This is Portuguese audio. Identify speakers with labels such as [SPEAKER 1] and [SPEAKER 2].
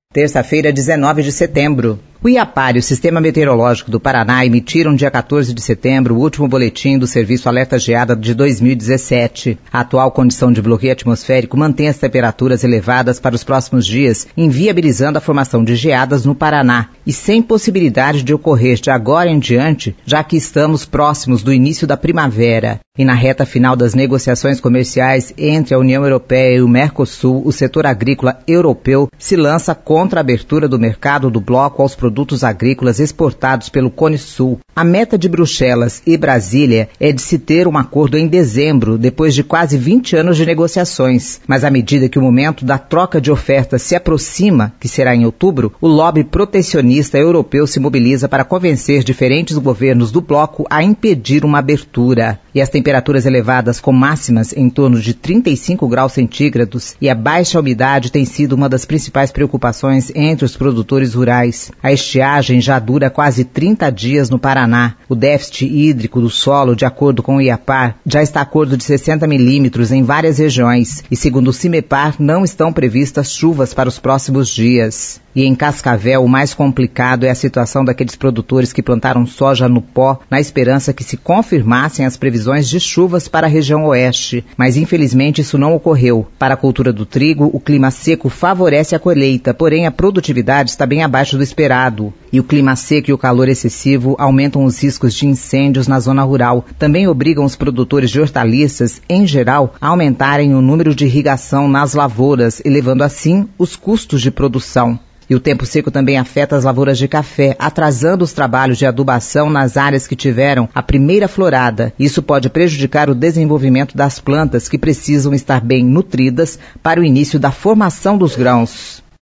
[SPEAKER 1] Terça-feira, 19 de setembro. O IAPAR e o Sistema Meteorológico do Paraná emitiram dia 14 de setembro o último boletim do Serviço Alerta Geada de 2017. A atual condição de bloqueio atmosférico mantém as temperaturas elevadas para os próximos dias, inviabilizando a formação de geadas no Paraná e sem possibilidade de ocorrer de agora em diante, já que estamos próximos do início da primavera. E na reta final das negociações comerciais entre a União Europeia e o Mercosul, o setor agrícola europeu se lança contra a abertura do mercado do bloco aos produtos agrícolas exportados pelo Cone Sul. A meta de Bruxelas e Brasília é de se ter um acordo em dezembro, depois de quase 20 anos de negociações. Mas à medida que o momento da troca de ofertas se aproxima, que será em outubro, o lobby protecionista europeu se mobiliza para convencer diferentes governos do bloco a impedir uma abertura. E as temperaturas elevadas com máximas em torno de 35 graus centígrados e a baixa umidade tem sido uma das principais preocupações entre os produtores rurais. A estiagem já dura quase 30 dias no Paraná. O déficit hídrico do solo, de acordo com o IAPAR, já está a acordo de 60 milímetros em várias regiões e, segundo o CIMEPAR, não estão previstas chuvas para os próximos dias. E em Cascavel, o mais complicado é a situação daqueles produtores que plantaram soja no pó na esperança que se confirmassem as previsões de chuvas para a região oeste. Mas, infelizmente, isso não ocorreu. Para a cultura do trigo, o clima seco favorece a colheita, porém a produtividade está bem abaixo do esperado. E o clima seco e o calor excessivo aumentam os riscos de incêndios na zona rural. Também obrigam os produtores de hortaliças, em geral, a aumentarem o número de irrigação nas lavouras, elevando assim os custos de produção. E o tempo seco também afeta as lavouras de café, atrasando os trabalhos de adubação nas áreas que tiveram a primeira florada. Isso pode prejudicar o desenvolvimento das plantas que precisam estar bem nutridas para o início da formação dos grãos.